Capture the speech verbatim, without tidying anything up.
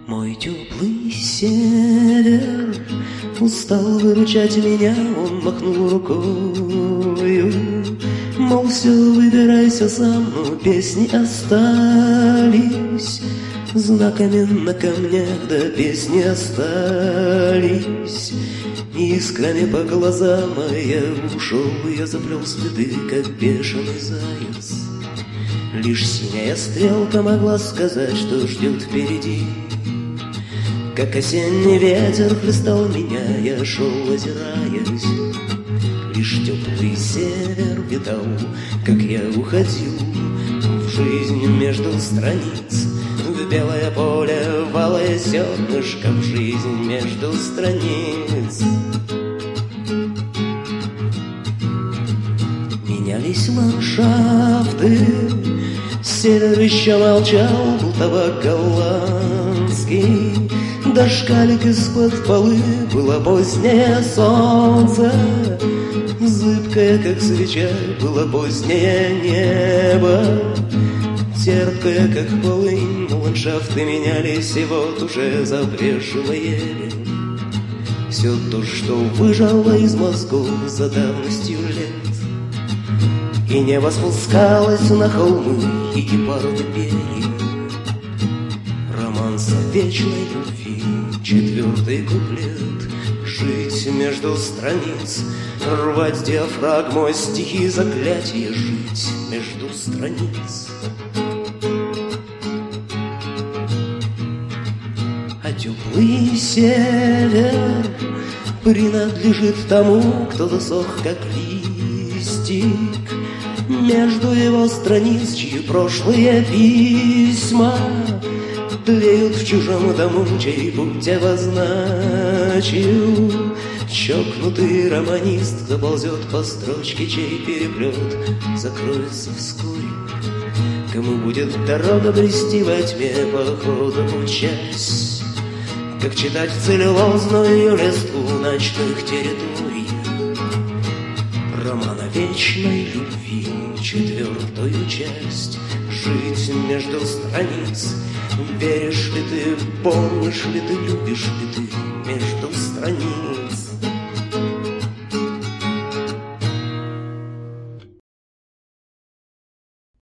Мой теплый север устал выручать меня, он махнул рукою, мол, все, выбирайся сам, но песни остались знаками на камнях, да песни остались искрами по глазам, а я ушел, я заплел следы, как бешеный заяц. Лишь синяя стрелка могла сказать, что ждет впереди. Как осенний ветер хлестал меня, я шел, озираясь. Лишь теплый север видал, как я уходил в жизнь между страниц, в белое поле, в алое зернышко, в жизнь между страниц. Менялись ландшафты, север еще молчал, был табак голландский. Дожкалик из-под полы, было позднее солнце, зыбкое, как свеча, было позднее небо, терпкое, как полынь. Ландшафты менялись, и вот уже забрежила ель. Все то, что выжало из мозгов за давностью лет, и небо спускалось на холмы, и гепарды пели романс о вечной любви. Четвертый куплет. Жить между страниц, рвать диафрагмой стихи заклятия, жить между страниц. А теплый север принадлежит тому, кто засох, как листик, между его страниц, чьи прошлые письма тлеют в чужом дому, чей путь обозначил чокнутый романист, кто ползет по строчке, чей переплет закроется вскоре. Кому будет дорога брести во тьме, походу учась, как читать целлюлозную листву ночных территорий. Роман о вечной любви, четвертую часть. Жить между страниц. Веришь ли ты, помнишь ли ты, любишь ли ты между страниц?